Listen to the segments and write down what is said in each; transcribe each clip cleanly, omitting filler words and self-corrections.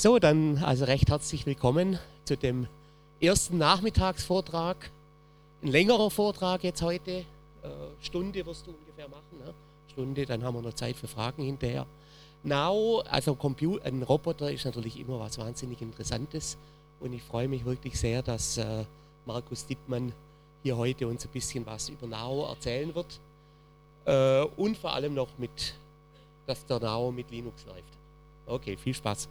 So, dann also recht herzlich willkommen zu dem ersten Nachmittagsvortrag. Ein längerer Vortrag jetzt heute. Stunde wirst du ungefähr machen. Ne? Stunde, dann haben wir noch Zeit für Fragen hinterher. Now, also ein Roboter ist natürlich immer was wahnsinnig Interessantes. Und ich freue mich wirklich sehr, dass Markus Dittmann hier heute uns ein bisschen was über Now erzählen wird. Und vor allem noch dass der Now mit Linux läuft. Okay, viel Spaß.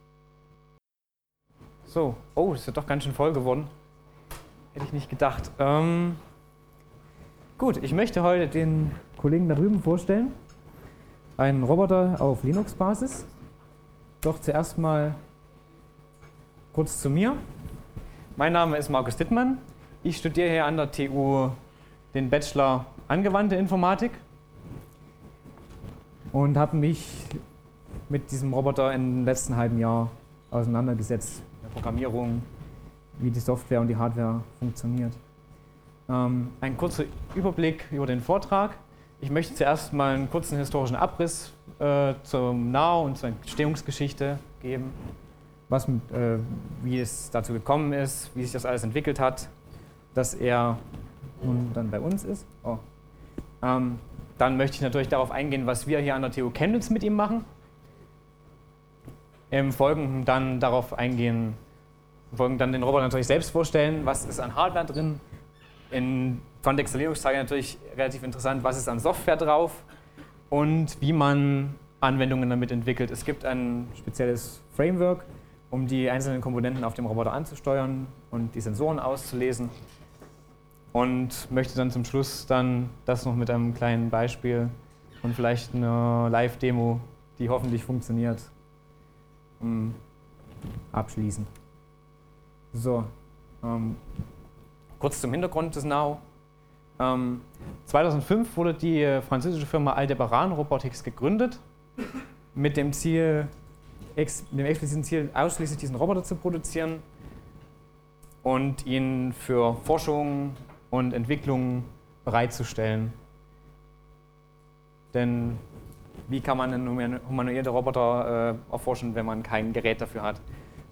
So, oh, das ist ja doch ganz schön voll geworden. Hätte ich nicht gedacht. Gut, ich möchte heute den Kollegen da drüben vorstellen. Einen Roboter auf Linux-Basis. Doch zuerst mal kurz zu mir. Mein Name ist Markus Dittmann. Ich studiere hier an der TU den Bachelor Angewandte Informatik und habe mich mit diesem Roboter im letzten halben Jahr auseinandergesetzt. Der Programmierung, wie die Software und die Hardware funktioniert. Ein kurzer Überblick über den Vortrag. Ich möchte zuerst mal einen kurzen historischen Abriss zum Now und zur Entstehungsgeschichte geben, wie es dazu gekommen ist, wie sich das alles entwickelt hat, dass er nun dann bei uns ist. Dann möchte ich natürlich darauf eingehen, was wir hier an der TU Chemnitz mit ihm machen. Im Folgenden dann darauf eingehen, dann den Roboter natürlich selbst vorstellen, was ist an Hardware drin. Im Kontext der Linux-Tage natürlich relativ interessant, was ist an Software drauf und wie man Anwendungen damit entwickelt. Es gibt ein spezielles Framework, um die einzelnen Komponenten auf dem Roboter anzusteuern und die Sensoren auszulesen. Und möchte dann zum Schluss dann das noch mit einem kleinen Beispiel und vielleicht einer Live-Demo, die hoffentlich funktioniert, abschließen. So, kurz zum Hintergrund des Now. 2005 wurde die französische Firma Aldebaran Robotics gegründet, mit dem expliziten Ziel, ausschließlich diesen Roboter zu produzieren und ihn für Forschung und Entwicklung bereitzustellen. Denn wie kann man einen humanoiden Roboter erforschen, wenn man kein Gerät dafür hat?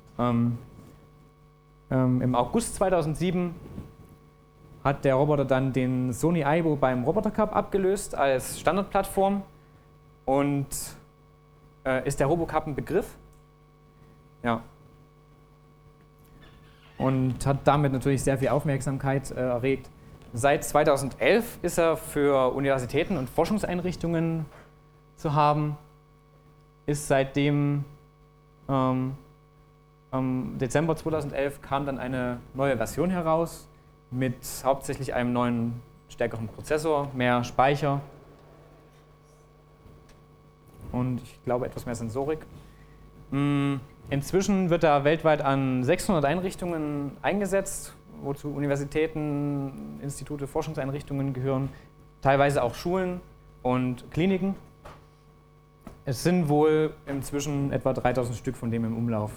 Im August 2007 hat der Roboter dann den Sony Aibo beim Roboter Cup abgelöst als Standardplattform. Und ist der RoboCup ein Begriff? Ja. Und hat damit natürlich sehr viel Aufmerksamkeit erregt. Seit 2011 ist er für Universitäten und Forschungseinrichtungen zu haben. Ist seitdem im Dezember 2011 kam dann eine neue Version heraus mit hauptsächlich einem neuen, stärkeren Prozessor, mehr Speicher und ich glaube etwas mehr Sensorik. Inzwischen wird er weltweit an 600 Einrichtungen eingesetzt, wozu Universitäten, Institute, Forschungseinrichtungen gehören, teilweise auch Schulen und Kliniken. Es sind wohl inzwischen etwa 3000 Stück von dem im Umlauf.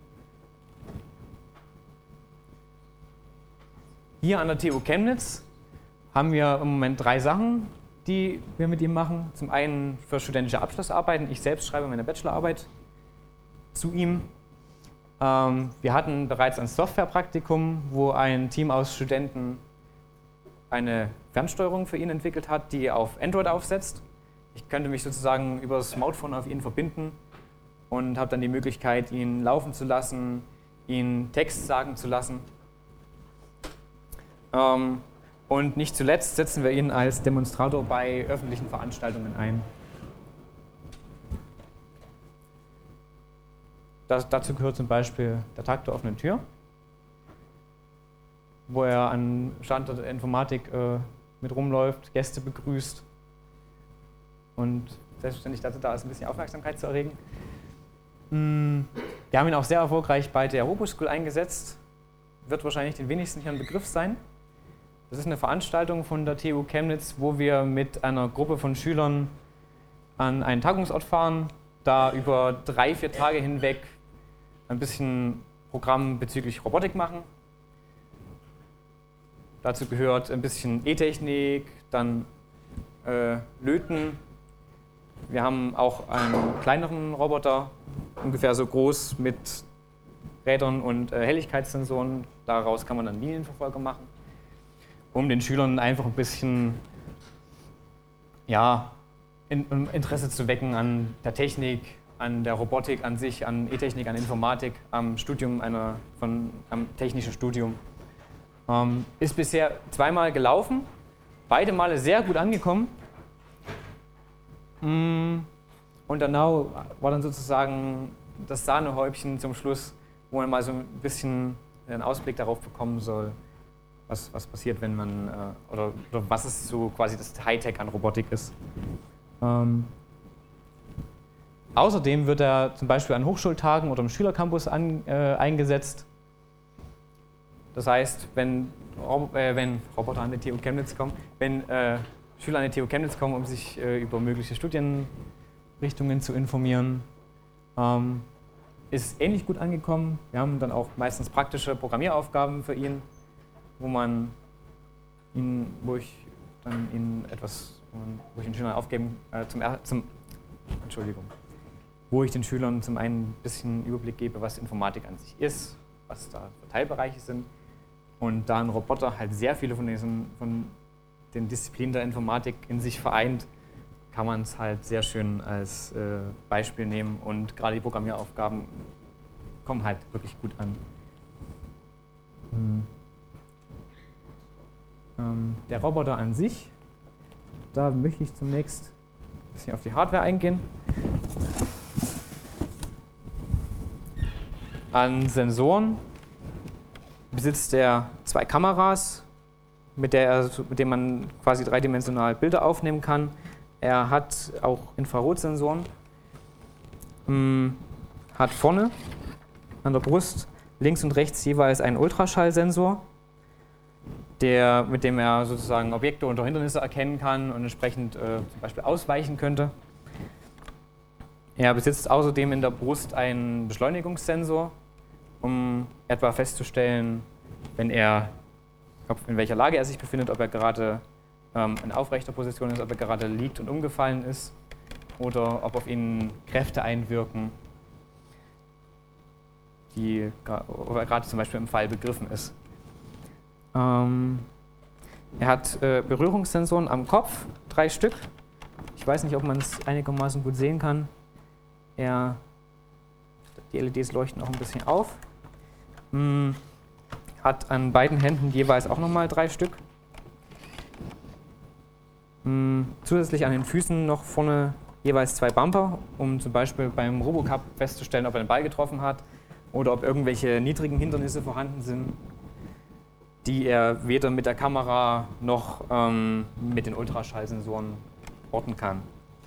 Hier an der TU Chemnitz haben wir im Moment 3 Sachen, die wir mit ihm machen. Zum einen für studentische Abschlussarbeiten. Ich selbst schreibe meine Bachelorarbeit zu ihm. Wir hatten bereits ein Softwarepraktikum, wo ein Team aus Studenten eine Fernsteuerung für ihn entwickelt hat, die auf Android aufsetzt. Ich könnte mich sozusagen über das Smartphone auf ihn verbinden und habe dann die Möglichkeit, ihn laufen zu lassen, ihn Text sagen zu lassen. Und nicht zuletzt setzen wir ihn als Demonstrator bei öffentlichen Veranstaltungen ein. Dazu gehört zum Beispiel der Tag der offenen Tür, wo er an Standort der Informatik mit rumläuft, Gäste begrüßt und selbstverständlich dazu da ist, ein bisschen Aufmerksamkeit zu erregen. Wir haben ihn auch sehr erfolgreich bei der RoboSchool eingesetzt, wird wahrscheinlich den wenigsten hier ein Begriff sein. Das ist eine Veranstaltung von der TU Chemnitz, wo wir mit einer Gruppe von Schülern an einen Tagungsort fahren, da über 3-4 Tage hinweg ein bisschen Programm bezüglich Robotik machen. Dazu gehört ein bisschen E-Technik, dann Löten Wir haben auch einen kleineren Roboter, ungefähr so groß, mit Rädern und Helligkeitssensoren. Daraus kann man dann Linienverfolger machen, um den Schülern einfach ein bisschen Interesse zu wecken an der Technik, an der Robotik an sich, an E-Technik, an Informatik, am technischen Studium. Ist bisher 2-mal gelaufen, beide Male sehr gut angekommen. Und danach war dann sozusagen das Sahnehäubchen zum Schluss, wo man mal so ein bisschen einen Ausblick darauf bekommen soll, was passiert, wenn man, oder was es so quasi das Hightech an Robotik ist. Außerdem wird er zum Beispiel an Hochschultagen oder im Schülercampus eingesetzt. Das heißt, wenn Roboter an die TU Chemnitz kommen, wenn Schüler an die TU Chemnitz kommen, um sich über mögliche Studienrichtungen zu informieren, ist ähnlich gut angekommen. Wir haben dann auch meistens praktische Programmieraufgaben für ihn, wo ich den Schülern wo ich den Schülern zum einen ein bisschen Überblick gebe, was Informatik an sich ist, was da für Teilbereiche sind. Und da ein Roboter halt sehr viele von den Disziplinen der Informatik in sich vereint, kann man es halt sehr schön als Beispiel nehmen. Und gerade die Programmieraufgaben kommen halt wirklich gut an. Der Roboter an sich, da möchte ich zunächst ein bisschen auf die Hardware eingehen. An Sensoren besitzt er 2 Kameras, mit denen man quasi dreidimensional Bilder aufnehmen kann. Er hat auch Infrarotsensoren, hat vorne an der Brust links und rechts jeweils einen Ultraschallsensor, mit dem er sozusagen Objekte unter Hindernisse erkennen kann und entsprechend zum Beispiel ausweichen könnte. Er besitzt außerdem in der Brust einen Beschleunigungssensor, um etwa festzustellen, in welcher Lage er sich befindet, ob er gerade in aufrechter Position ist, ob er gerade liegt und umgefallen ist oder ob auf ihn Kräfte einwirken, ob er gerade zum Beispiel im Fall begriffen ist. Er hat Berührungssensoren am Kopf, 3 Stück. Ich weiß nicht, ob man es einigermaßen gut sehen kann. Die LEDs leuchten auch ein bisschen auf. Hat an beiden Händen jeweils auch nochmal 3 Stück. Zusätzlich an den Füßen noch vorne jeweils 2 Bumper, um zum Beispiel beim Robocup festzustellen, ob er den Ball getroffen hat oder ob irgendwelche niedrigen Hindernisse vorhanden sind, die er weder mit der Kamera noch mit den Ultraschallsensoren orten kann.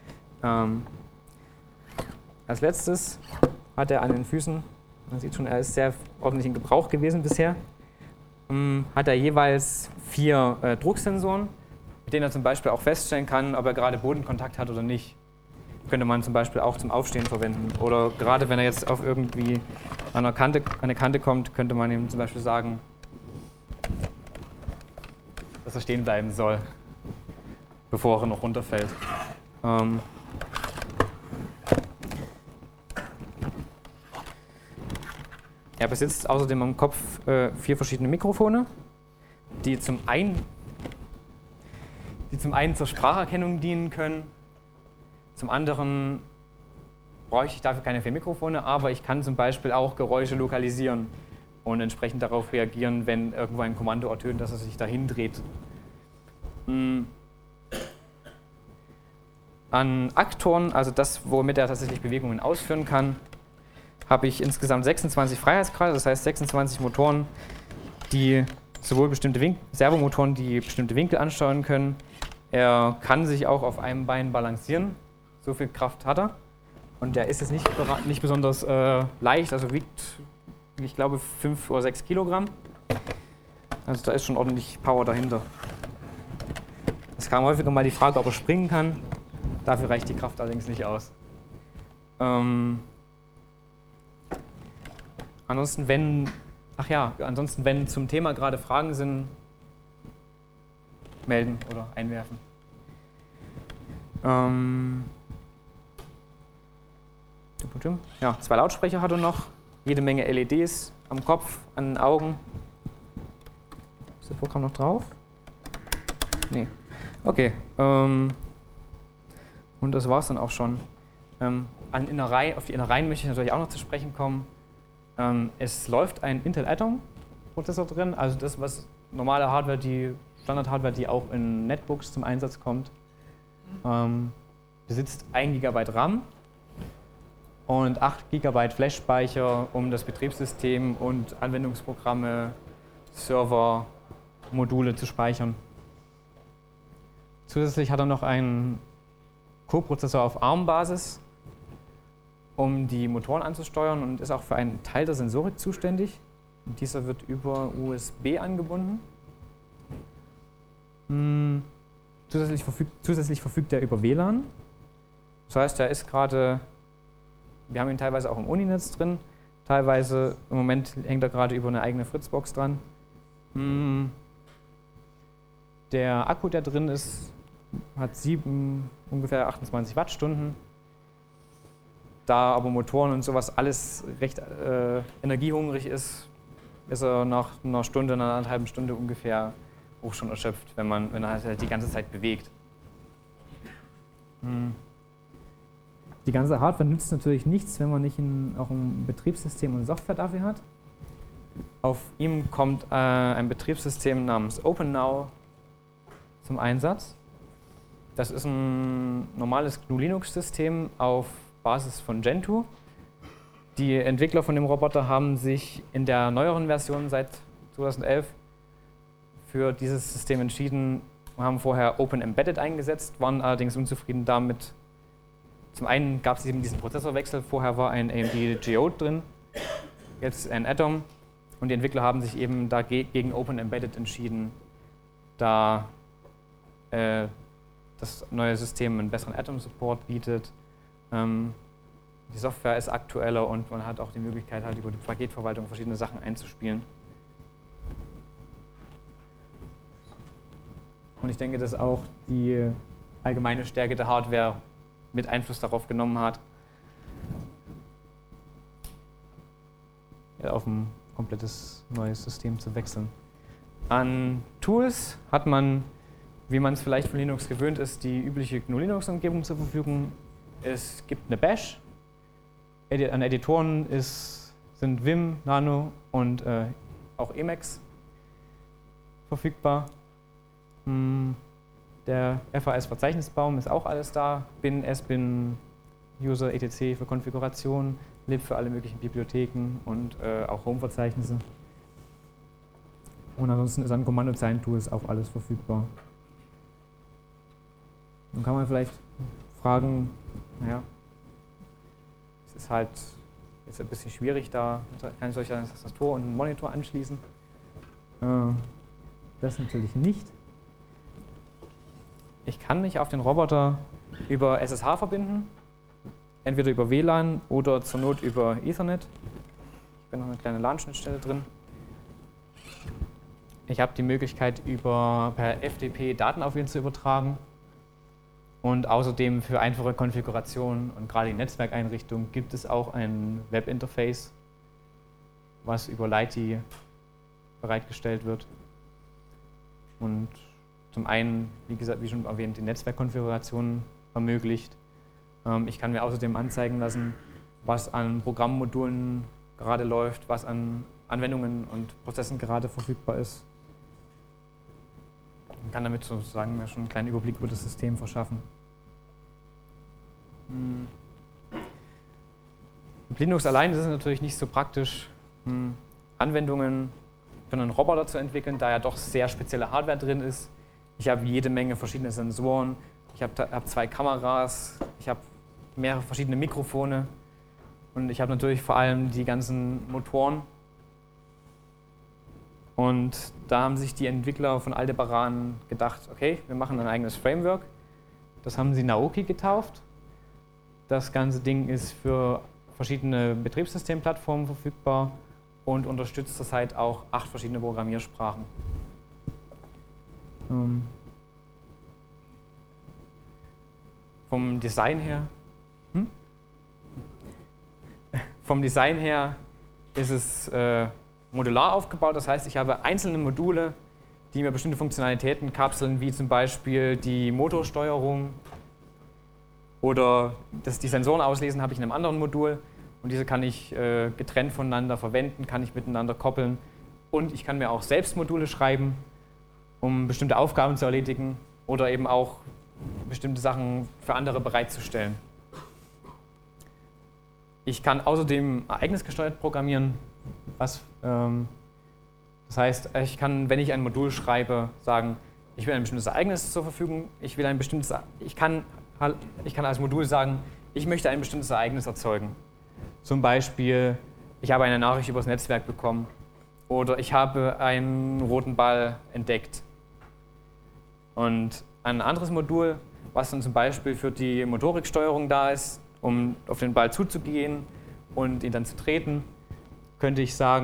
Als letztes hat er an den Füßen, man sieht schon, er ist sehr ordentlich in Gebrauch gewesen bisher, hat er jeweils 4 Drucksensoren, mit denen er zum Beispiel auch feststellen kann, ob er gerade Bodenkontakt hat oder nicht. Könnte man zum Beispiel auch zum Aufstehen verwenden. Oder gerade wenn er jetzt auf irgendwie an eine Kante kommt, könnte man ihm zum Beispiel sagen, dass er stehen bleiben soll, bevor er noch runterfällt. Er besitzt außerdem am Kopf 4 verschiedene Mikrofone, die zum einen zur Spracherkennung dienen können. Zum anderen bräuchte ich dafür keine 4 Mikrofone, aber ich kann zum Beispiel auch Geräusche lokalisieren und entsprechend darauf reagieren, wenn irgendwo ein Kommando ertönt, dass er sich dahin dreht. An Aktoren, also das, womit er tatsächlich Bewegungen ausführen kann, habe ich insgesamt 26 Freiheitsgrade, das heißt 26 Motoren, die sowohl Servomotoren, die bestimmte Winkel ansteuern können. Er kann sich auch auf einem Bein balancieren, so viel Kraft hat er. Und der ist jetzt nicht besonders leicht, also wiegt, ich glaube, 5 oder 6 Kilogramm. Also da ist schon ordentlich Power dahinter. Es kam häufiger mal die Frage, ob er springen kann. Dafür reicht die Kraft allerdings nicht aus. Ansonsten, wenn zum Thema gerade Fragen sind, melden oder einwerfen. Ja, 2 Lautsprecher hat er noch, jede Menge LEDs am Kopf, an den Augen. Ist das Programm noch drauf? Nee. Okay. Und das war es dann auch schon. Auf die Innereien möchte ich natürlich auch noch zu sprechen kommen. Es läuft ein Intel Atom-Prozessor drin, also das, was normale Hardware, die Standard-Hardware, die auch in Netbooks zum Einsatz kommt. Besitzt 1 GB RAM und 8 GB Flash-Speicher, um das Betriebssystem und Anwendungsprogramme, Server, Module zu speichern. Zusätzlich hat er noch einen Co-Prozessor auf ARM-Basis, um die Motoren anzusteuern und ist auch für einen Teil der Sensorik zuständig. Dieser wird über USB angebunden. Zusätzlich verfügt er über WLAN. Das heißt, wir haben ihn teilweise auch im Uninetz drin, teilweise im Moment hängt er gerade über eine eigene Fritzbox dran. Der Akku, der drin ist, hat ungefähr 28 Wattstunden. Da aber Motoren und sowas alles recht energiehungrig ist er nach einer Stunde, einer 1,5 Stunde ungefähr auch schon erschöpft, wenn er halt die ganze Zeit bewegt. Die ganze Hardware nützt natürlich nichts, wenn man nicht auch ein Betriebssystem und Software dafür hat. Auf ihm kommt ein Betriebssystem namens OpenNow zum Einsatz. Das ist ein normales GNU-Linux-System auf Basis von Gentoo. Die Entwickler von dem Roboter haben sich in der neueren Version seit 2011 für dieses System entschieden, haben vorher Open Embedded eingesetzt, waren allerdings unzufrieden damit. Zum einen gab es eben diesen Prozessorwechsel, vorher war ein AMD Geode drin, jetzt ein Atom, und die Entwickler haben sich eben gegen Open Embedded entschieden, da das neue System einen besseren Atom-Support bietet. Die Software ist aktueller und man hat auch die Möglichkeit, halt über die Paketverwaltung verschiedene Sachen einzuspielen. Und ich denke, dass auch die allgemeine Stärke der Hardware mit Einfluss darauf genommen hat, auf ein komplettes neues System zu wechseln. An Tools hat man, wie man es vielleicht von Linux gewöhnt ist, die übliche GNU-Linux-Umgebung zur Verfügung. Es gibt eine Bash. An Editoren sind Vim, Nano und auch Emacs verfügbar. Der FAS-Verzeichnisbaum ist auch alles da. Bin, SBin, User, etc. für Konfiguration, lib für alle möglichen Bibliotheken und auch Home-Verzeichnisse. Und ansonsten ist an Kommandozeilen-Tools auch alles verfügbar. Nun kann man vielleicht fragen, naja, es ist halt jetzt ein bisschen schwierig, da kann ich euch eine Tastatur und einen Monitor anschließen. Das natürlich nicht. Ich kann mich auf den Roboter über SSH verbinden, entweder über WLAN oder zur Not über Ethernet. Ich bin noch eine kleine LAN-Schnittstelle drin. Ich habe die Möglichkeit, per FTP Daten auf ihn zu übertragen. Und außerdem für einfache Konfigurationen und gerade die Netzwerkeinrichtung gibt es auch ein Webinterface, was über Lighty bereitgestellt wird. Und zum einen, wie gesagt, wie schon erwähnt, die Netzwerkkonfiguration ermöglicht. Ich kann mir außerdem anzeigen lassen, was an Programmmodulen gerade läuft, was an Anwendungen und Prozessen gerade verfügbar ist. Man kann damit sozusagen mir schon einen kleinen Überblick über das System verschaffen. Mit Linux allein ist es natürlich nicht so praktisch, Anwendungen für einen Roboter zu entwickeln, da ja doch sehr spezielle Hardware drin ist. Ich habe jede Menge verschiedene Sensoren, ich habe 2 Kameras, ich habe mehrere verschiedene Mikrofone und ich habe natürlich vor allem die ganzen Motoren. Und da haben sich die Entwickler von Aldebaran gedacht, okay, wir machen ein eigenes Framework. Das haben sie Naoki getauft. Das ganze Ding ist für verschiedene Betriebssystemplattformen verfügbar und unterstützt zurzeit auch 8 verschiedene Programmiersprachen. Vom Design her vom Design her ist es modular aufgebaut. Das heißt, ich habe einzelne Module, die mir bestimmte Funktionalitäten kapseln, wie zum Beispiel die Motorsteuerung oder die Sensoren auslesen, habe ich in einem anderen Modul. Und diese kann ich getrennt voneinander verwenden, kann ich miteinander koppeln. Und ich kann mir auch selbst Module schreiben, um bestimmte Aufgaben zu erledigen oder eben auch bestimmte Sachen für andere bereitzustellen. Ich kann außerdem ereignisgesteuert programmieren, das heißt, ich kann, wenn ich ein Modul schreibe, sagen, ich will ein bestimmtes Ereignis zur Verfügung, ich kann als Modul sagen, ich möchte ein bestimmtes Ereignis erzeugen. Zum Beispiel, ich habe eine Nachricht übers Netzwerk bekommen oder ich habe einen roten Ball entdeckt. Und ein anderes Modul, was dann zum Beispiel für die Motoriksteuerung da ist, um auf den Ball zuzugehen und ihn dann zu treten, kann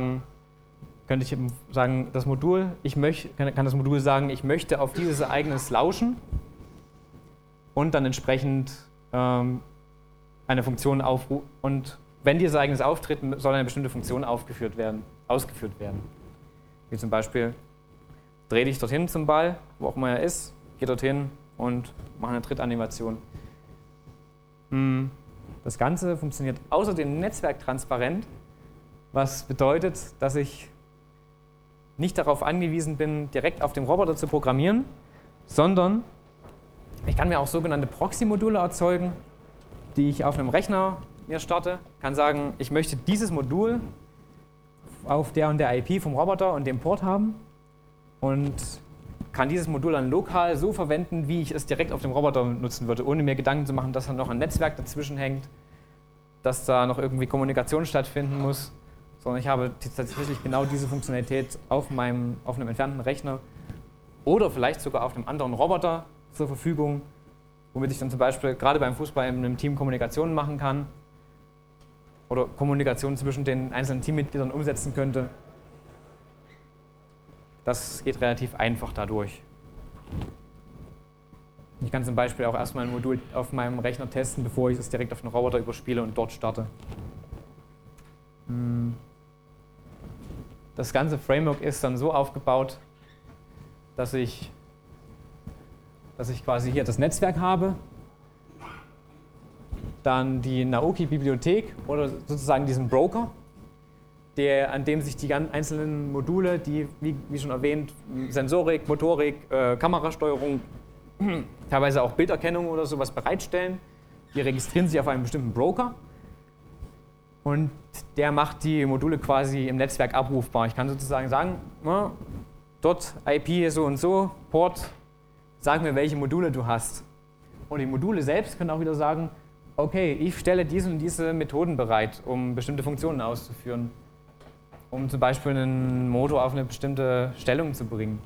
das Modul sagen, ich möchte auf dieses Ereignis lauschen und dann entsprechend eine Funktion aufrufen. Und wenn dieses Ereignis auftritt, soll eine bestimmte Funktion ausgeführt werden. Wie zum Beispiel, dreh dich dorthin zum Ball, wo auch immer er ist, geh dorthin und mach eine Trittanimation. Das Ganze funktioniert außerdem netzwerktransparent, was bedeutet, dass ich nicht darauf angewiesen bin, direkt auf dem Roboter zu programmieren, sondern ich kann mir auch sogenannte Proxy-Module erzeugen, die ich auf einem Rechner mir starte, kann sagen, ich möchte dieses Modul auf der und der IP vom Roboter und dem Port haben und kann dieses Modul dann lokal so verwenden, wie ich es direkt auf dem Roboter nutzen würde, ohne mir Gedanken zu machen, dass da noch ein Netzwerk dazwischen hängt, dass da noch irgendwie Kommunikation stattfinden muss, sondern ich habe tatsächlich genau diese Funktionalität auf einem entfernten Rechner oder vielleicht sogar auf einem anderen Roboter zur Verfügung, womit ich dann zum Beispiel gerade beim Fußball in einem Team Kommunikation machen kann oder Kommunikation zwischen den einzelnen Teammitgliedern umsetzen könnte. Das geht relativ einfach dadurch. Ich kann zum Beispiel auch erstmal ein Modul auf meinem Rechner testen, bevor ich es direkt auf den Roboter überspiele und dort starte. Das ganze Framework ist dann so aufgebaut, dass ich quasi hier das Netzwerk habe, dann die Naoki-Bibliothek oder sozusagen diesen Broker, an dem sich die ganz einzelnen Module, die, wie schon erwähnt, Sensorik, Motorik, Kamerasteuerung, teilweise auch Bilderkennung oder sowas bereitstellen. Die registrieren sich auf einem bestimmten Broker und der macht die Module quasi im Netzwerk abrufbar. Ich kann sozusagen sagen, dort IP so und so, Port, sag mir, welche Module du hast. Und die Module selbst können auch wieder sagen, okay, ich stelle diese und diese Methoden bereit, um bestimmte Funktionen auszuführen. Um zum Beispiel einen Motor auf eine bestimmte Stellung zu bringen.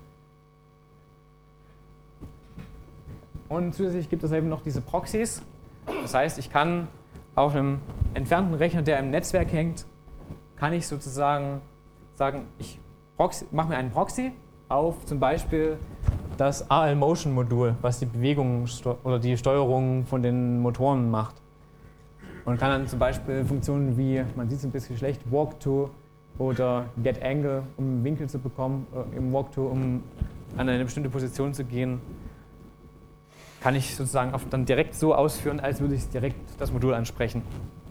Und zusätzlich gibt es eben noch diese Proxys. Das heißt, ich kann auf einem entfernten Rechner, der im Netzwerk hängt, kann ich sozusagen sagen, ich mache mir einen Proxy auf zum Beispiel das AL-Motion-Modul, was die Bewegung oder die Steuerung von den Motoren macht. Und kann dann zum Beispiel Funktionen wie, man sieht es ein bisschen schlecht, Walk-to oder Get Angle, um einen Winkel zu bekommen, im Walk-to, um an eine bestimmte Position zu gehen, kann ich sozusagen dann direkt so ausführen, als würde ich direkt das Modul ansprechen.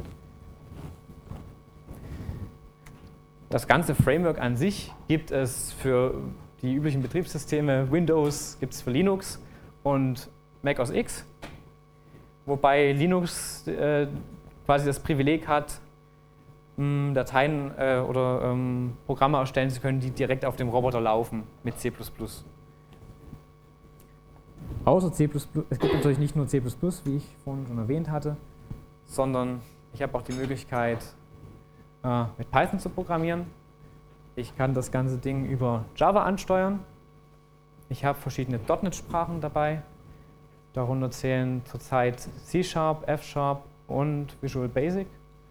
Das ganze Framework an sich gibt es für die üblichen Betriebssysteme, Windows gibt es für Linux und Mac OS X, wobei Linux quasi das Privileg hat, Dateien oder Programme erstellen zu können, die direkt auf dem Roboter laufen mit C++. Außer C++, es gibt natürlich nicht nur C++, wie ich vorhin schon erwähnt hatte, sondern ich habe auch die Möglichkeit, mit Python zu programmieren. Ich kann das ganze Ding über Java ansteuern. Ich habe verschiedene .NET-Sprachen dabei. Darunter zählen zurzeit C#, F# und Visual Basic.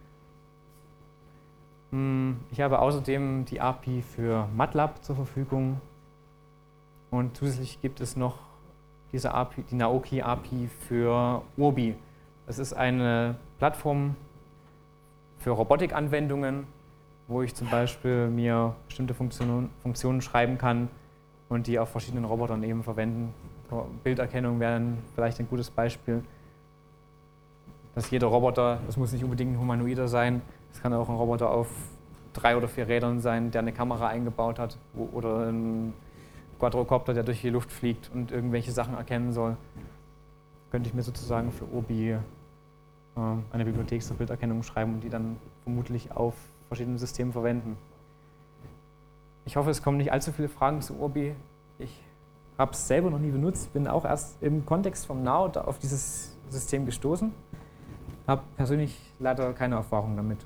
Ich habe außerdem die API für MATLAB zur Verfügung. Und zusätzlich gibt es noch diese API, die Naoki API für Obi. Das ist eine Plattform für Robotikanwendungen, wo ich zum Beispiel mir bestimmte Funktionen schreiben kann und die auf verschiedenen Robotern eben verwenden. Bilderkennung wäre vielleicht ein gutes Beispiel, dass jeder Roboter, das muss nicht unbedingt ein Humanoider sein, es kann auch ein Roboter auf 3 oder 4 Rädern sein, der eine Kamera eingebaut hat oder ein Quadrocopter, der durch die Luft fliegt und irgendwelche Sachen erkennen soll. Könnte ich mir sozusagen für Obi eine Bibliothek zur Bilderkennung schreiben und die dann vermutlich auf verschiedenen Systemen verwenden. Ich hoffe, es kommen nicht allzu viele Fragen zu Obi. Ich habe es selber noch nie benutzt, bin auch erst im Kontext vom Now auf dieses System gestoßen. Habe persönlich leider keine Erfahrung damit.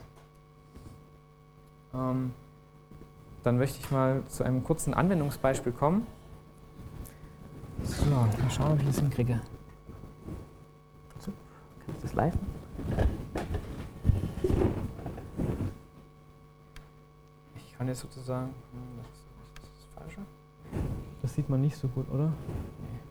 Dann möchte ich mal zu einem kurzen Anwendungsbeispiel kommen. So, mal schauen, ob ich das hinkriege. So, kann ich das live machen? Ich kann jetzt sozusagen. Das ist das Falsche. Das sieht man nicht so gut, oder? Nee.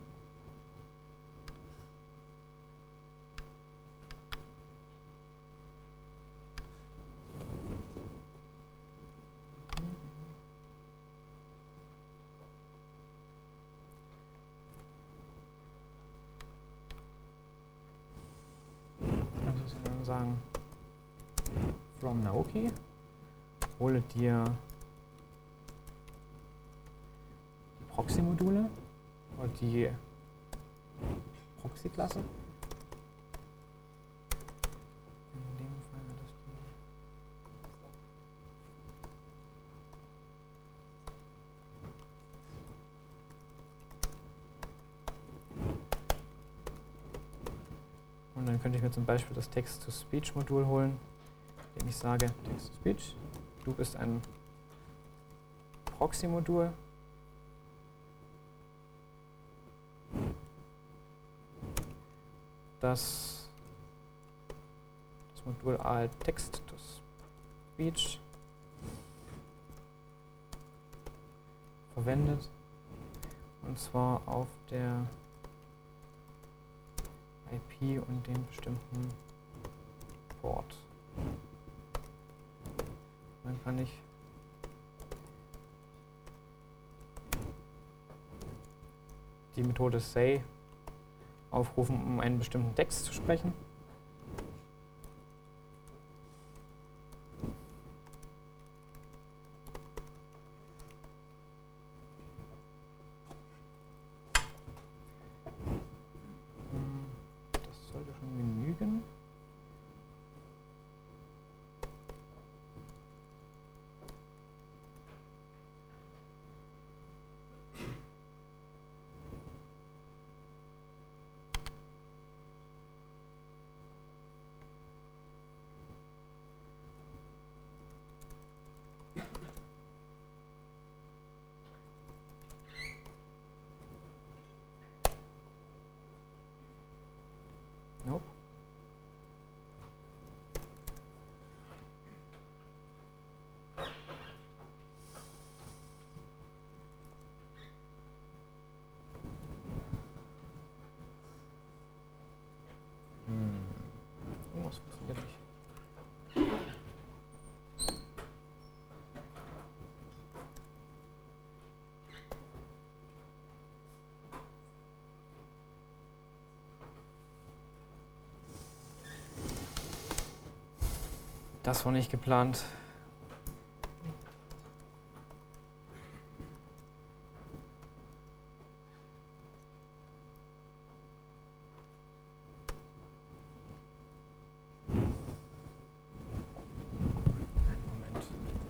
Sagen from Naoki, hole dir die Proxy-Module und die Proxy-Klasse. In dem Fall das und dann könnte ich mir zum Beispiel das Text-to-Speech-Modul holen, indem ich sage, Text-to-Speech, du bist ein Proxy-Modul. Das Modul alt Text-to-Speech verwendet, und zwar auf der IP und den bestimmten Port. Dann kann ich die Methode say aufrufen, um einen bestimmten Text zu sprechen. Das sollte schon genügen. Nope. Irgendwas funktioniert nicht. Das war nicht geplant. Moment.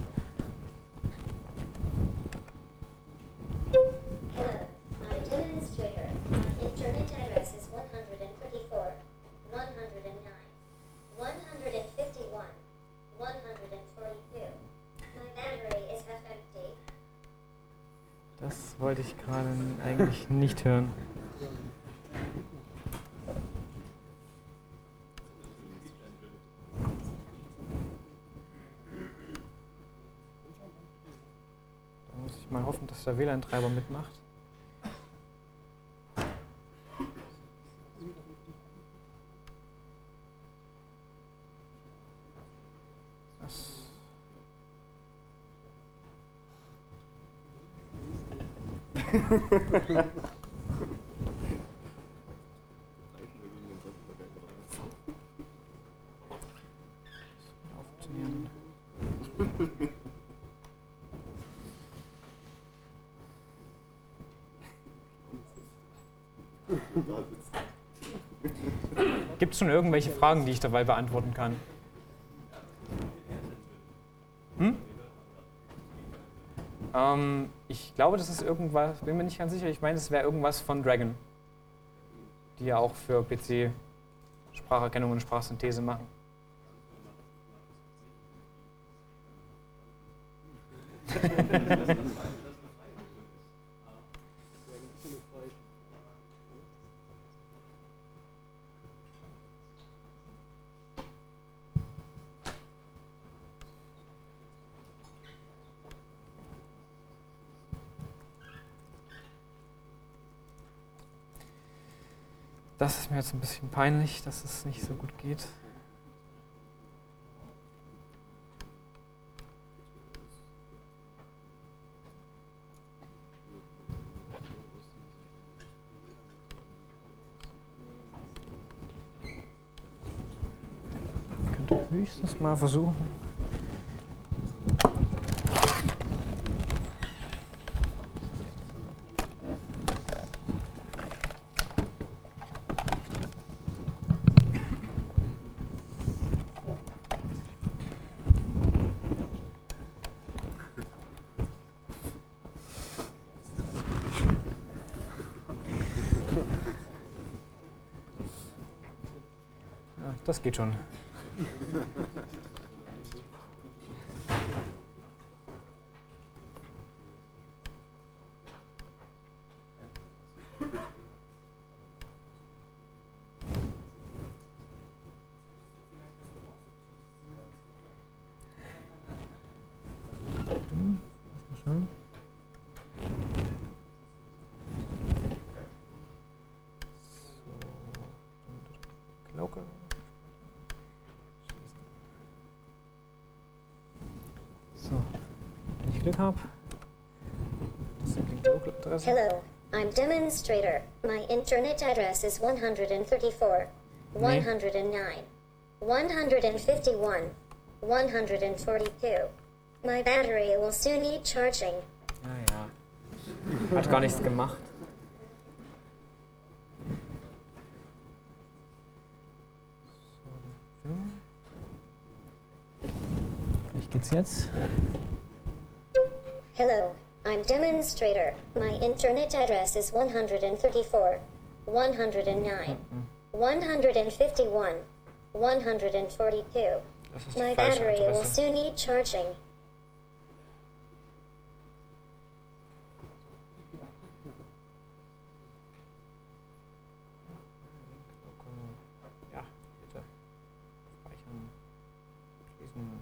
Hello, my administrator. My internet address is 124, 109, 151, 142. My battery is half empty. Das wollte ich gerade eigentlich nicht hören. Da muss ich mal hoffen, dass der WLAN-Treiber mitmacht. Gibt es schon irgendwelche Fragen, die ich dabei beantworten kann? Ich glaube, das ist irgendwas, bin mir nicht ganz sicher, ich meine, es wäre irgendwas von Dragon, die ja auch für PC Spracherkennung und Sprachsynthese machen. Das ist mir jetzt ein bisschen peinlich, dass es nicht so gut geht. Ich könnte höchstens mal versuchen. Das geht schon. Glocke. So, wenn ich Glück habe. Das ist die Glocke-Adresse. Hello, I'm Demonstrator. My internet address is 134, 109, 151, 142. My battery will soon need charging. Ja. Hat gar nichts gemacht. Vielleicht geht's jetzt. Hello, I'm Demonstrator. My internet address is 134, 109, 151, 142. Das ist die My falsche battery will Adresse. soon need charging. Ja, bitte. Speichern. Schließen.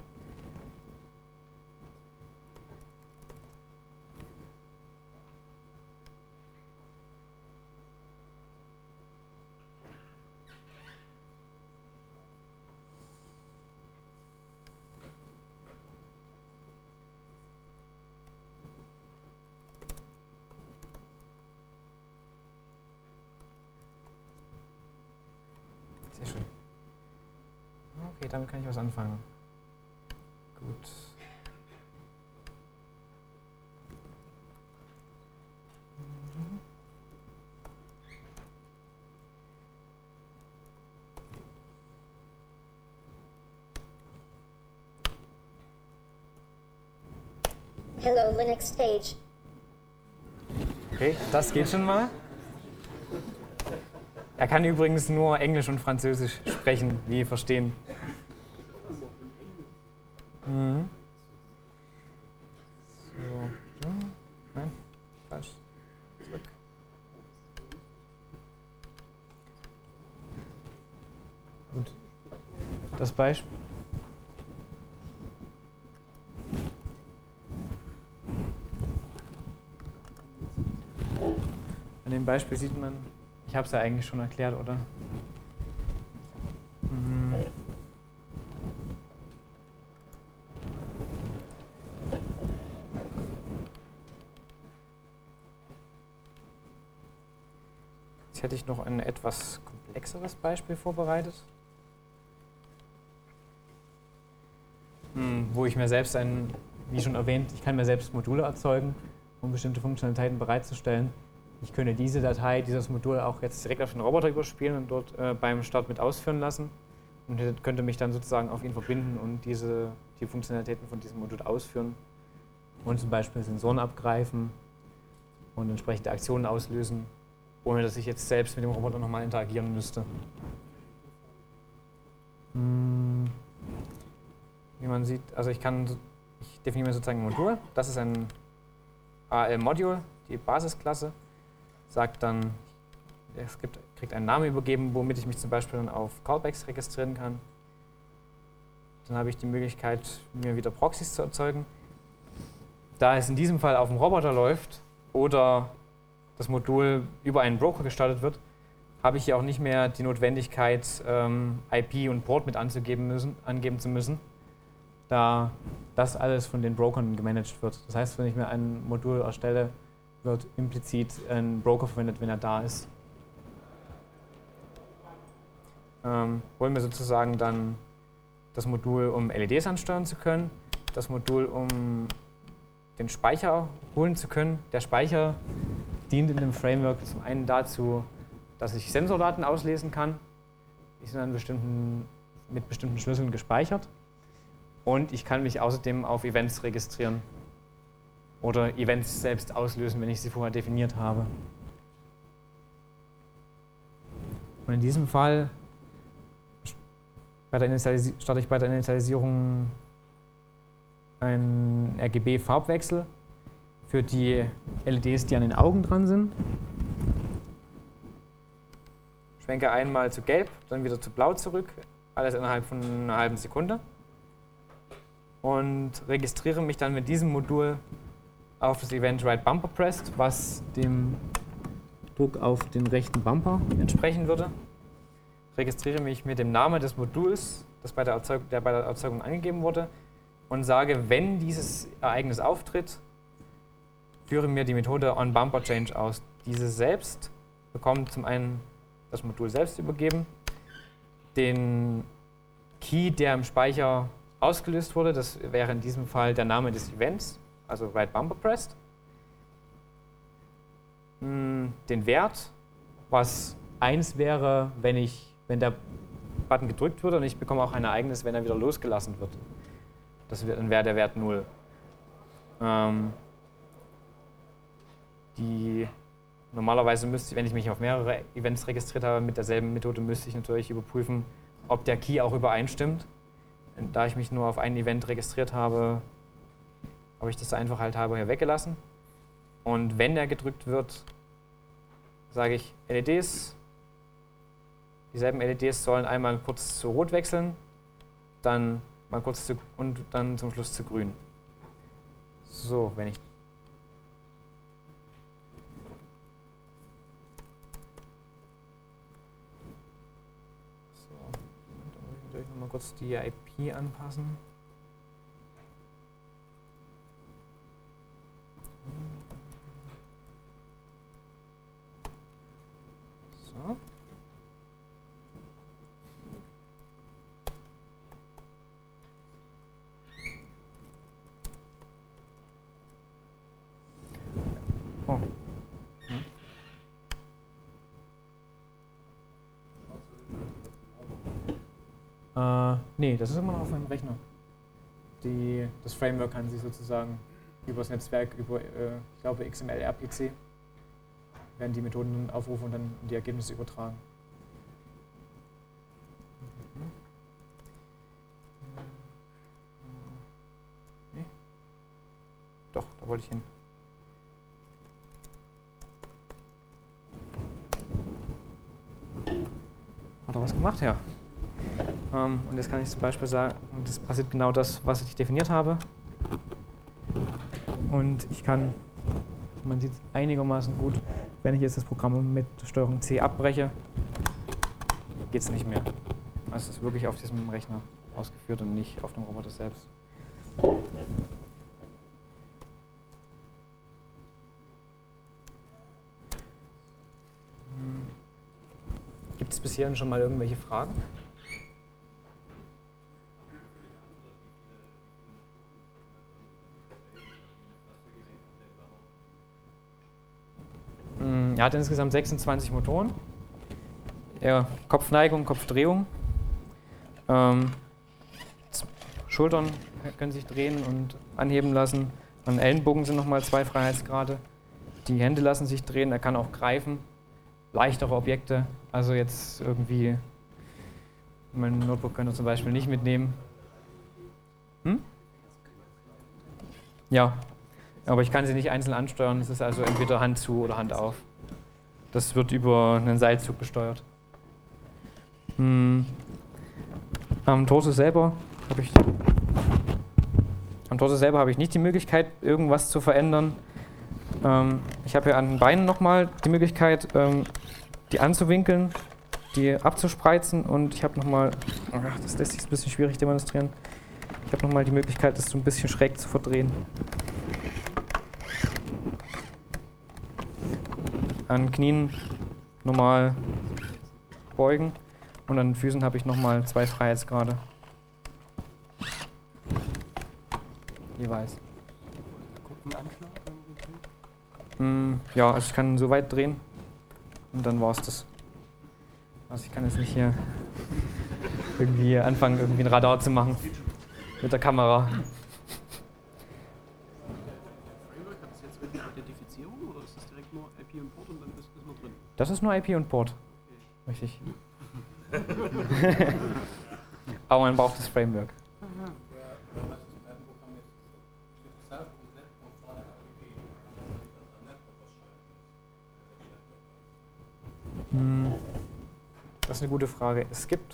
Sehr schön. Okay, damit kann ich was anfangen. Gut. Hello, Linux Stage. Okay, das geht schon mal. Er kann übrigens nur Englisch und Französisch sprechen, wie ihr verstehen. Mhm. So. Nein, falsch. Zurück. Gut. Das Beispiel. An dem Beispiel sieht man, ich habe es ja eigentlich schon erklärt, oder? Mhm. Jetzt hätte ich noch ein etwas komplexeres Beispiel vorbereitet, wo ich mir selbst wie schon erwähnt, ich kann mir selbst Module erzeugen, um bestimmte Funktionalitäten bereitzustellen. Ich könnte diese Datei, dieses Modul auch jetzt direkt auf den Roboter überspielen und dort beim Start mit ausführen lassen und könnte mich dann sozusagen auf ihn verbinden und die Funktionalitäten von diesem Modul ausführen und zum Beispiel Sensoren abgreifen und entsprechende Aktionen auslösen, ohne dass ich jetzt selbst mit dem Roboter nochmal interagieren müsste. Wie man sieht, also ich definiere mir sozusagen ein Modul. Das ist ein AL-Module, die Basisklasse. Sagt dann, kriegt einen Namen übergeben, womit ich mich zum Beispiel dann auf Callbacks registrieren kann. Dann habe ich die Möglichkeit, mir wieder Proxys zu erzeugen. Da es in diesem Fall auf dem Roboter läuft oder das Modul über einen Broker gestartet wird, habe ich hier auch nicht mehr die Notwendigkeit, IP und Port mit angeben zu müssen, da das alles von den Brokern gemanagt wird. Das heißt, wenn ich mir ein Modul erstelle, wird implizit ein Broker verwendet, wenn er da ist. Holen wir sozusagen dann das Modul, um LEDs ansteuern zu können, das Modul, um den Speicher holen zu können. Der Speicher dient in dem Framework zum einen dazu, dass ich Sensordaten auslesen kann. Die sind dann mit bestimmten Schlüsseln gespeichert. Und ich kann mich außerdem auf Events registrieren oder Events selbst auslösen, wenn ich sie vorher definiert habe. Und in diesem Fall starte ich bei der Initialisierung einen RGB-Farbwechsel für die LEDs, die an den Augen dran sind. Schwenke einmal zu Gelb, dann wieder zu Blau zurück, alles innerhalb von einer halben Sekunde. Und registriere mich dann mit diesem Modul auf das Event WriteBumperPressed, was dem Druck auf den rechten Bumper entsprechen würde. Registriere mich mit dem Namen des Moduls, der bei der Erzeugung angegeben wurde, und sage, wenn dieses Ereignis auftritt, führe mir die Methode onBumperChange aus. Diese selbst bekommt zum einen das Modul selbst übergeben, den Key, der im Speicher ausgelöst wurde, das wäre in diesem Fall der Name des Events, also WriteBumperPressed, den Wert, was 1 wäre, wenn der Button gedrückt wird, und ich bekomme auch ein Ereignis, wenn er wieder losgelassen wird. Dann wäre der Wert 0. Normalerweise müsste ich, wenn ich mich auf mehrere Events registriert habe, mit derselben Methode müsste ich natürlich überprüfen, ob der Key auch übereinstimmt. Und da ich mich nur auf ein Event registriert habe, habe ich das einfach halt hier weggelassen. Und wenn der gedrückt wird, sage ich LEDs. Dieselben LEDs sollen einmal kurz zu Rot wechseln, dann mal kurz und dann zum Schluss zu Grün. So, wenn ich mal kurz die IP anpassen. So. Oh. Nee, das ist immer noch auf meinem Rechner. Das Framework kann sich sozusagen über das Netzwerk, über, ich glaube, XML-RPC, werden die Methoden aufrufen und dann die Ergebnisse übertragen. Nee? Doch, da wollte ich hin. Hat er was gemacht? Ja. Und jetzt kann ich zum Beispiel sagen, das passiert genau das, was ich definiert habe. Und ich kann, man sieht es einigermaßen gut, wenn ich jetzt das Programm mit Steuerung C abbreche, geht es nicht mehr. Also es ist wirklich auf diesem Rechner ausgeführt und nicht auf dem Roboter selbst. Gibt es bis hierhin schon mal irgendwelche Fragen? Er hat insgesamt 26 Motoren. Ja, Kopfneigung, Kopfdrehung. Schultern können sich drehen und anheben lassen. An Ellenbogen sind nochmal 2 Freiheitsgrade. Die Hände lassen sich drehen, er kann auch greifen. Leichtere Objekte, also jetzt irgendwie, mein Notebook könnte zum Beispiel nicht mitnehmen. Ja, aber ich kann sie nicht einzeln ansteuern, es ist also entweder Hand zu oder Hand auf. Das wird über einen Seilzug gesteuert. Am Torso selber habe ich nicht die Möglichkeit, irgendwas zu verändern. Ich habe hier an den Beinen nochmal die Möglichkeit, die anzuwinkeln, die abzuspreizen und ich habe nochmal, das lässt sich ein bisschen schwierig demonstrieren, ich habe nochmal die Möglichkeit, das so ein bisschen schräg zu verdrehen. An Knien normal beugen und an den Füßen habe ich nochmal 2 Freiheitsgrade. Jeweils. Ja, also ich kann so weit drehen und dann war es das. Also ich kann jetzt nicht hier irgendwie anfangen, irgendwie ein Radar zu machen mit der Kamera. Framework, hat das jetzt irgendeine Identifizierung oder ist das direkt nur IP und Port und dann ist man drin? Das ist nur IP und Port. Richtig. Aber man braucht das Framework. Das ist eine gute Frage. Es gibt.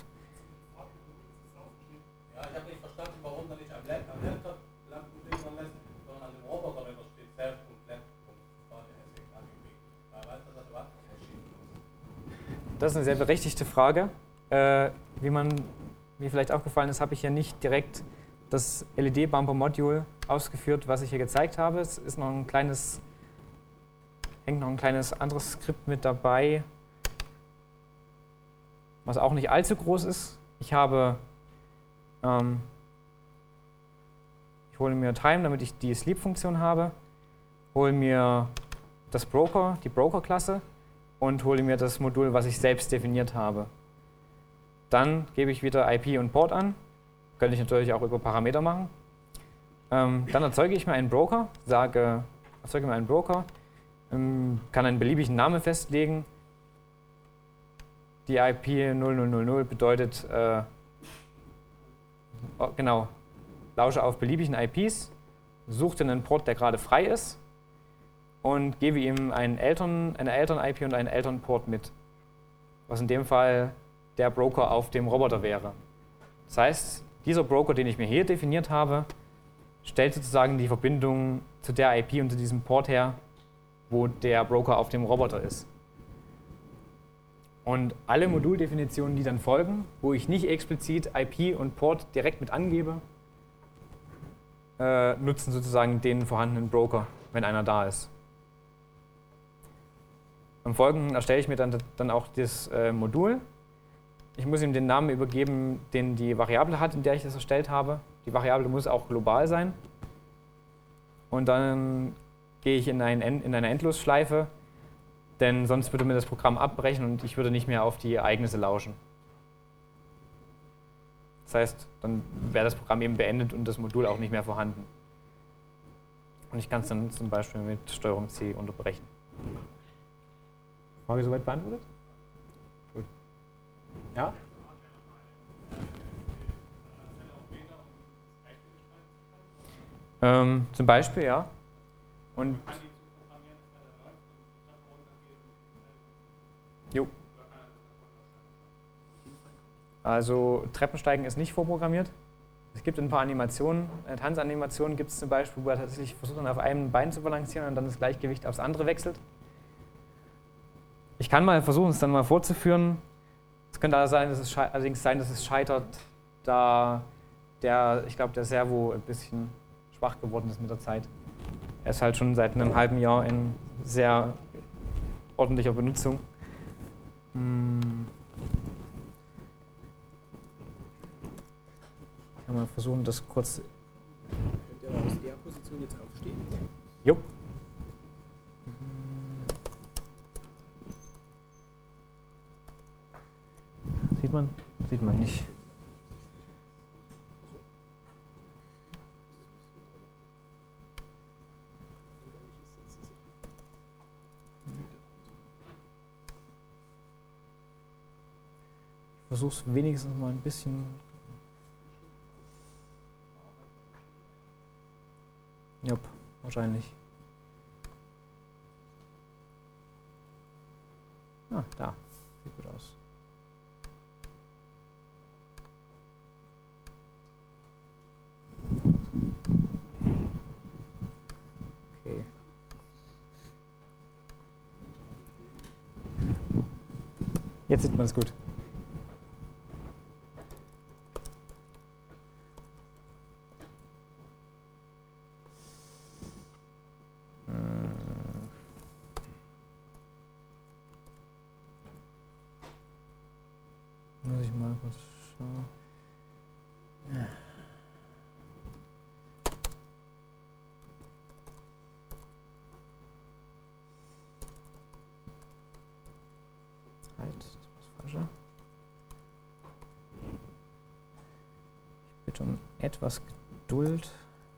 Ja, ich habe nicht verstanden, warum dann nicht am Laptop Lampen blinken lässt, sondern an dem Roboter, wenn da steht self.lab.ADS. Das ist eine sehr berechtigte Frage. Wie mir vielleicht aufgefallen ist, habe ich ja nicht direkt das LED-Bumper-Module ausgeführt, was ich hier gezeigt habe. Es ist noch hängt noch ein kleines anderes Skript mit dabei, was auch nicht allzu groß ist. Ich hole mir Time, damit ich die Sleep-Funktion habe, hole mir die Broker-Klasse und hole mir das Modul, was ich selbst definiert habe. Dann gebe ich wieder IP und Port an, könnte ich natürlich auch über Parameter machen. Dann erzeuge ich mir einen Broker, kann einen beliebigen Namen festlegen. Die IP 0000 bedeutet, lausche auf beliebigen IPs, suche einen Port, der gerade frei ist und gebe ihm eine Eltern-IP und einen Elternport mit, was in dem Fall der Broker auf dem Roboter wäre. Das heißt, dieser Broker, den ich mir hier definiert habe, stellt sozusagen die Verbindung zu der IP und zu diesem Port her, wo der Broker auf dem Roboter ist. Und alle Moduldefinitionen, die dann folgen, wo ich nicht explizit IP und Port direkt mit angebe, nutzen sozusagen den vorhandenen Broker, wenn einer da ist. Im Folgenden erstelle ich mir dann auch das Modul. Ich muss ihm den Namen übergeben, den die Variable hat, in der ich das erstellt habe. Die Variable muss auch global sein. Und dann gehe ich in eine Endlosschleife, denn sonst würde mir das Programm abbrechen und ich würde nicht mehr auf die Ereignisse lauschen. Das heißt, dann wäre das Programm eben beendet und das Modul auch nicht mehr vorhanden. Und ich kann es dann zum Beispiel mit STRG C unterbrechen. Frage soweit beantwortet? Gut. Ja? Zum Beispiel, ja. Und jo. Also Treppensteigen ist nicht vorprogrammiert. Es gibt ein paar Animationen. Tanzanimationen gibt es zum Beispiel, wo er tatsächlich versucht, auf einem Bein zu balancieren und dann das Gleichgewicht aufs andere wechselt. Ich kann mal versuchen, es dann mal vorzuführen. Es könnte allerdings sein, dass es scheitert, da der Servo ein bisschen schwach geworden ist mit der Zeit. Er ist halt schon seit einem halben Jahr in sehr ordentlicher Benutzung. kann mal versuchen, das kurz. Könnt ihr aus der Position jetzt aufstehen? Jupp. Sieht man? Sieht man nicht. Ich versuche es wenigstens mal ein bisschen. Jupp, wahrscheinlich. Ah, da. Sieht gut aus. Okay. Jetzt sieht man es gut. Muss ich mal kurz schauen. Zeit, das ist was Falsches. Ich bitte um etwas Geduld.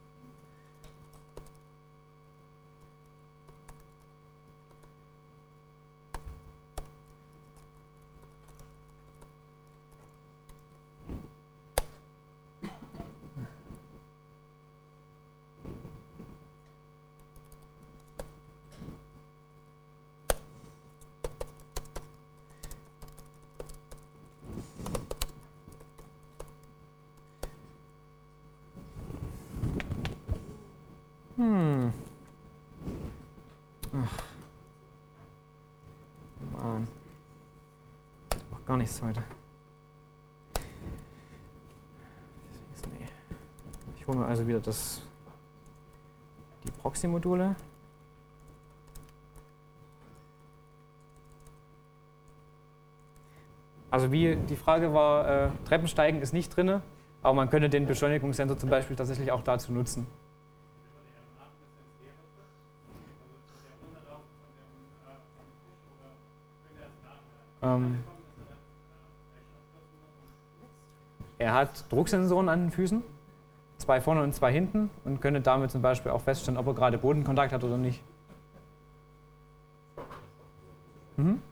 Ach. Mann. Macht gar nichts heute. Nee. Ich hole mir also wieder die Proxy-Module. Also wie die Frage war, Treppensteigen ist nicht drin, aber man könnte den Beschleunigungssensor zum Beispiel tatsächlich auch dazu nutzen. Er hat Drucksensoren an den Füßen, 2 vorne und 2 hinten, und könnte damit zum Beispiel auch feststellen, ob er gerade Bodenkontakt hat oder nicht. Mhm.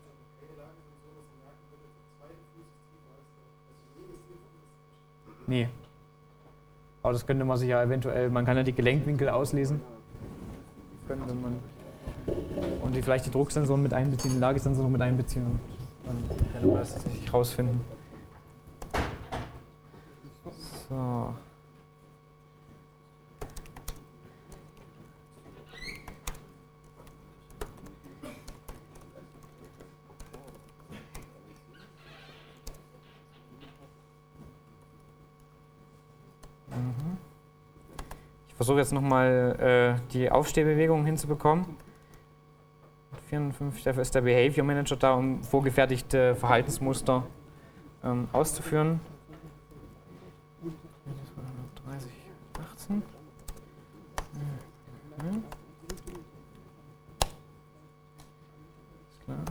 Nee. Aber das könnte man sich ja eventuell, man kann ja die Gelenkwinkel auslesen. Könnte man. Und vielleicht die Drucksensoren mit einbeziehen, die Lagesensoren mit einbeziehen. Und dann kann man das tatsächlich rausfinden. So. Ich versuche jetzt nochmal die Aufstehbewegung hinzubekommen. 54, dafür ist der Behavior Manager da, um vorgefertigte Verhaltensmuster auszuführen. 30, 18. Mhm. Ist klar.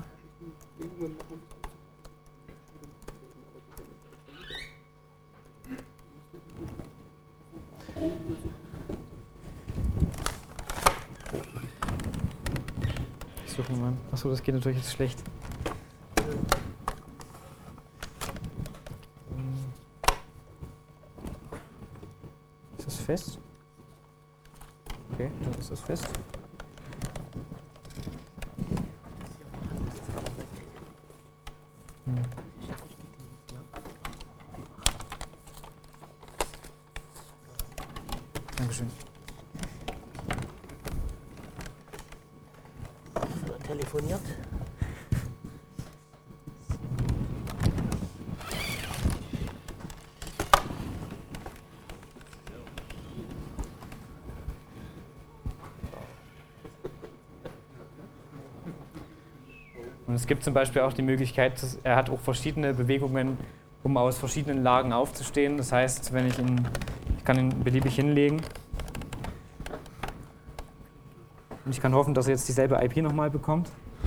Suchen wir. Achso, das geht natürlich jetzt schlecht. Ist das fest? Okay, dann ist das fest. Dankeschön. Telefoniert. Und es gibt zum Beispiel auch die Möglichkeit, er hat auch verschiedene Bewegungen, um aus verschiedenen Lagen aufzustehen. Das heißt, ich kann ihn beliebig hinlegen. Und ich kann hoffen, dass er jetzt dieselbe IP nochmal bekommt.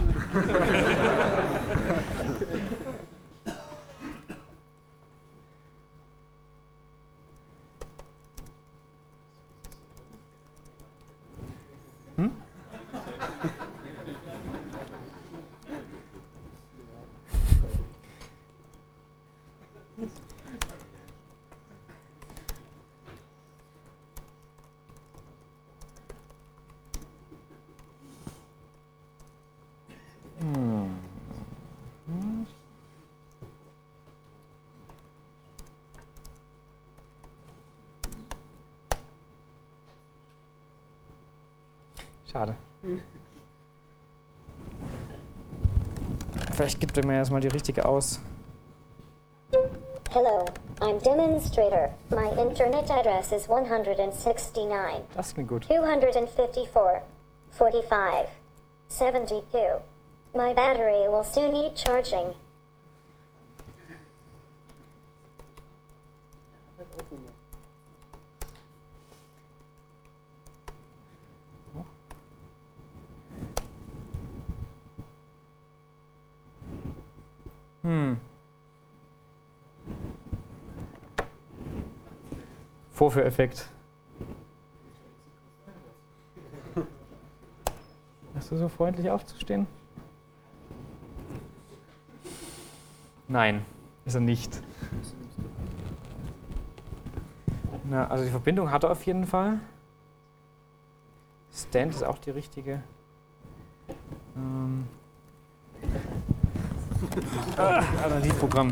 Schade. Vielleicht gibt er mir erstmal die richtige aus. Hello, I'm Demonstrator. My internet address is 169, Das klingt gut. 254, 45, 72. My battery will soon need charging. Vorführeffekt. Bist du so freundlich aufzustehen? Nein, ist er nicht. Na, also die Verbindung hat er auf jeden Fall. Stand ist auch die richtige. Alternativprogramm.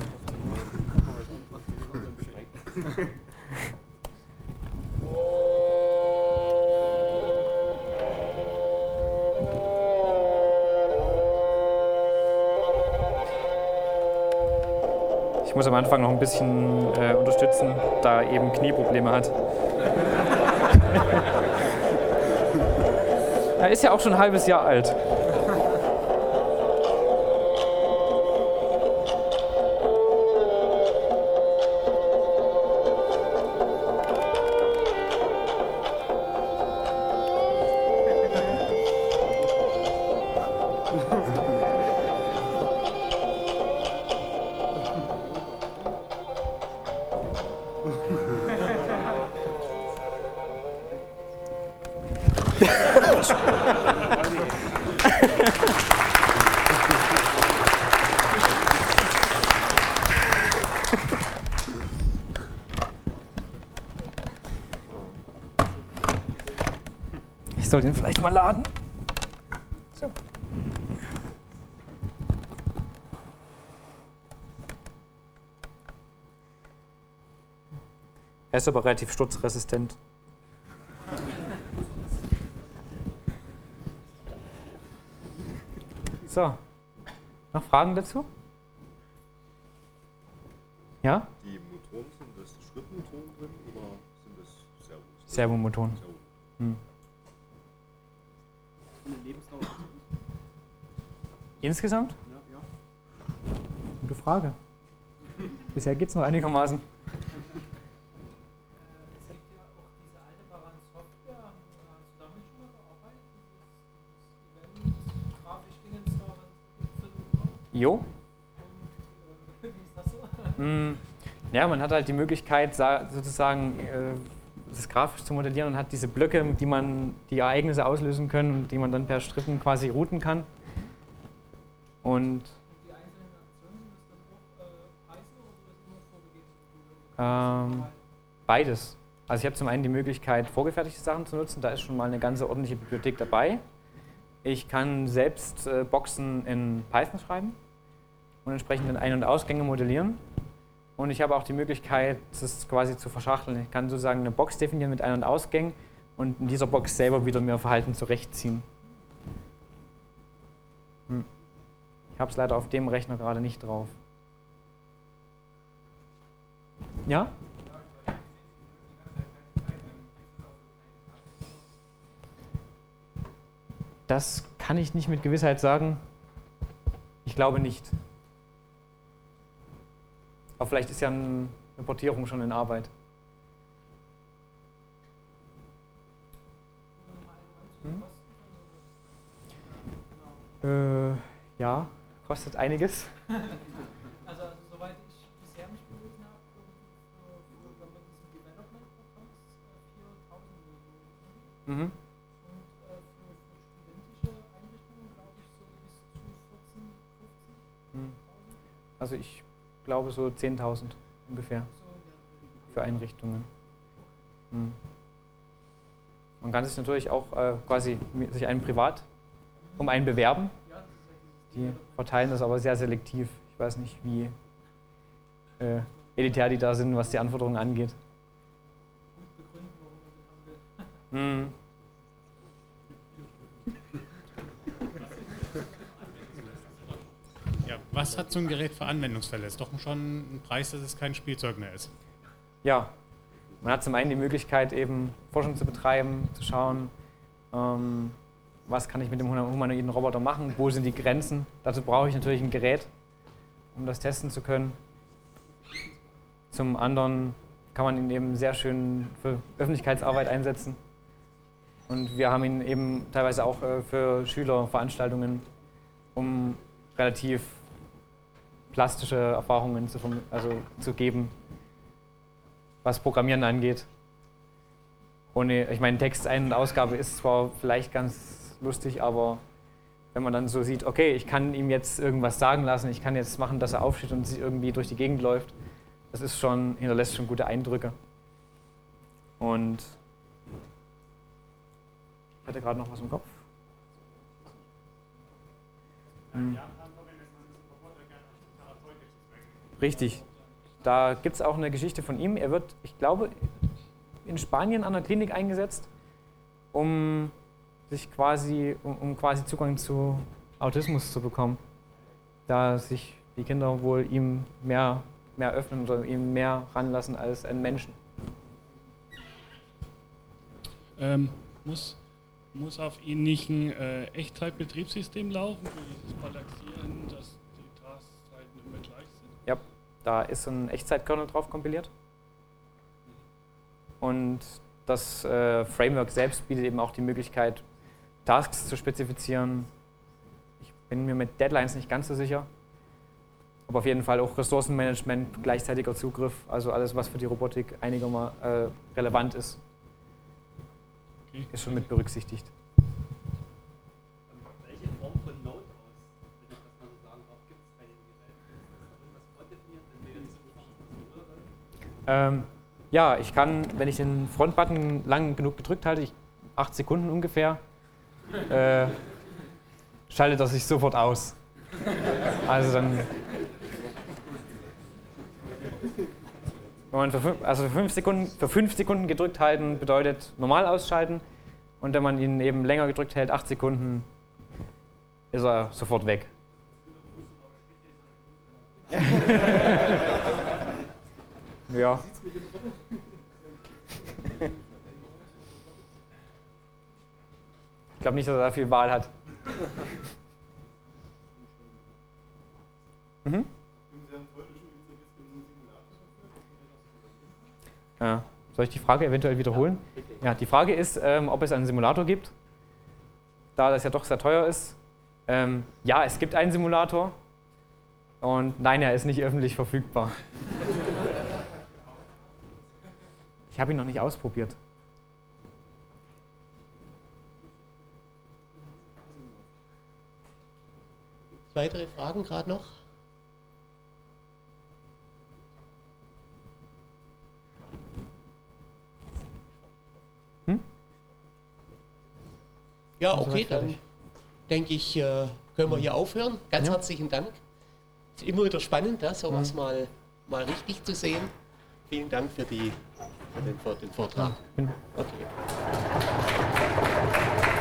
Ich muss am Anfang noch ein bisschen unterstützen, da er eben Knieprobleme hat. Er ist ja auch schon ein halbes Jahr alt. Ich sollte ihn vielleicht mal laden. So. Er ist aber relativ sturzresistent. So. Noch Fragen dazu? Ja? Die Motoren, sind das Schrittmotoren drin oder sind das Servos? Servomotoren. Eine Lebensdauer. Insgesamt? Ja. Gute Frage. Bisher geht es noch einigermaßen. Es gibt ja auch diese alte Baran Software. Hast du damit schon mal gearbeitet? Dieses Event-Grafisch-Dingens da, was es Jo. und wie ist das so? Ja, man hat halt die Möglichkeit, sozusagen das grafisch zu modellieren und hat diese Blöcke, die Ereignisse auslösen können und die man dann per Strippen quasi routen kann. Und Die einzelnen Aktionen, sind das dann auch Preise oder ist das nur vorgegeben? beides. Also ich habe zum einen die Möglichkeit, vorgefertigte Sachen zu nutzen, da ist schon mal eine ganze ordentliche Bibliothek dabei. Ich kann selbst Boxen in Python schreiben und entsprechend dann Ein- und Ausgänge modellieren. Und ich habe auch die Möglichkeit, das quasi zu verschachteln. Ich kann sozusagen eine Box definieren mit Ein- und Ausgängen und in dieser Box selber wieder mir Verhalten zurechtziehen. Ich habe es leider auf dem Rechner gerade nicht drauf. Ja? Das kann ich nicht mit Gewissheit sagen. Ich glaube nicht. Aber vielleicht ist ja eine Portierung schon in Arbeit. Ja, kostet einiges. Also soweit ich bisher mich belesen habe, wenn man diesen Development-Programm 4.000 Millionen. Mhm. Und für studentische Einrichtungen glaube ich so bis zu 14, 15.000. Also ich glaube so 10.000 ungefähr für Einrichtungen. Mhm. Man kann sich natürlich auch quasi sich einen privat um einen bewerben. Die verteilen das aber sehr selektiv. Ich weiß nicht, wie elitär die da sind, was die Anforderungen angeht. Mhm. Ja, was hat so ein Gerät für Anwendungsfälle? Ist doch schon ein Preis, dass es kein Spielzeug mehr ist. Ja, man hat zum einen die Möglichkeit, eben Forschung zu betreiben, zu schauen, was kann ich mit dem humanoiden Roboter machen, wo sind die Grenzen. Dazu brauche ich natürlich ein Gerät, um das testen zu können. Zum anderen kann man ihn eben sehr schön für Öffentlichkeitsarbeit einsetzen. Und wir haben ihn eben teilweise auch für Schülerveranstaltungen, um relativ plastische Erfahrungen zu geben, was Programmieren angeht. Ich meine, Text-Ein- und Ausgabe ist zwar vielleicht ganz lustig, aber wenn man dann so sieht, okay, ich kann ihm jetzt irgendwas sagen lassen, ich kann jetzt machen, dass er aufsteht und irgendwie durch die Gegend läuft, das ist hinterlässt schon gute Eindrücke. Und ich hatte gerade noch was im Kopf. Richtig. Da gibt es auch eine Geschichte von ihm. Er wird, ich glaube, in Spanien an der Klinik eingesetzt, um quasi Zugang zu Autismus zu bekommen. Da sich die Kinder wohl ihm mehr öffnen oder ihm mehr ranlassen als einen Menschen. Muss auf ihn nicht ein Echtzeitbetriebssystem laufen für dieses Balancieren, dass die Taskzeiten immer gleich sind? Ja, da ist so ein Echtzeitkernel drauf kompiliert. Und das Framework selbst bietet eben auch die Möglichkeit, Tasks zu spezifizieren. Ich bin mir mit Deadlines nicht ganz so sicher. Aber auf jeden Fall auch Ressourcenmanagement, gleichzeitiger Zugriff, also alles, was für die Robotik einigermaßen relevant ist, ist schon mit berücksichtigt. Welche Form von Node aus, wenn ich das mal so sagen darf, gibt es bei den Geräten? Ist da irgendwas vordefiniert, Ja, ich kann, wenn ich den Frontbutton lang genug gedrückt halte, 8 Sekunden ungefähr, schaltet er sich sofort aus. Also dann, wenn man für 5 Sekunden gedrückt halten, bedeutet normal ausschalten. Und wenn man ihn eben länger gedrückt hält, 8 Sekunden, ist er sofort weg. Ja. Ich glaube nicht, dass er da viel Wahl hat. Mhm. Ja. Soll ich die Frage eventuell wiederholen? Ja, die Frage ist, ob es einen Simulator gibt, da das ja doch sehr teuer ist. Ja, es gibt einen Simulator und nein, er ist nicht öffentlich verfügbar. Ich habe ihn noch nicht ausprobiert. Weitere Fragen gerade noch? Ja, okay, dann denke ich, können wir hier aufhören. Ganz herzlichen Dank. Es ist immer wieder spannend, sowas mal richtig zu sehen. Vielen Dank für den Vortrag. Okay.